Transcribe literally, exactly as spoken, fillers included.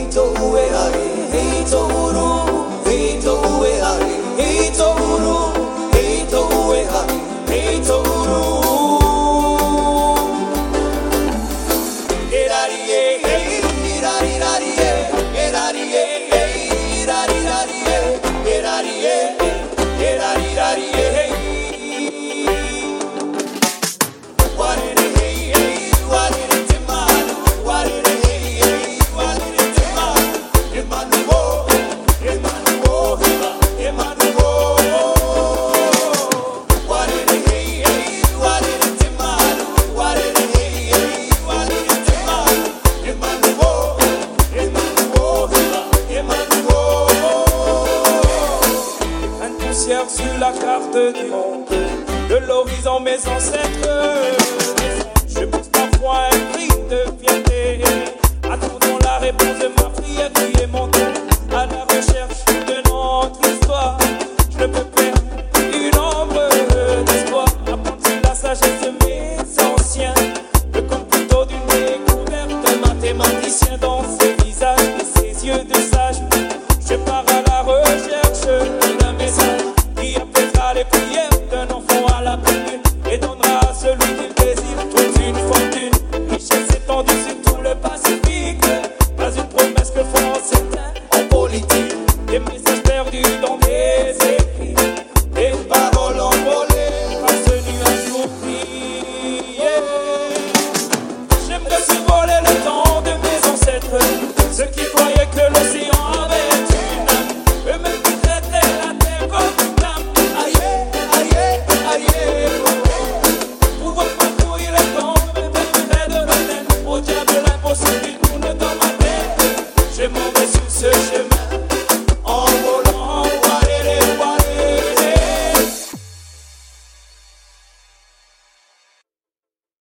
Sur la carte du monde, de l'horizon mes ancêtres. Je pousse parfois un cri de fierté, attendons la réponse de ma prière qui est montée à la recherche de notre histoire. Je ne peux perdre une ombre d'espoir, apprendre sur la sagesse de mes anciens. Le compte plutôt d'une découverte de mathématicien dans ses visages et ses yeux de sage. Je pars à la recherche d'un message qui apaisera les prières d'un enfant à la pleine lune et donnera à celui qui le désire toute une fortune.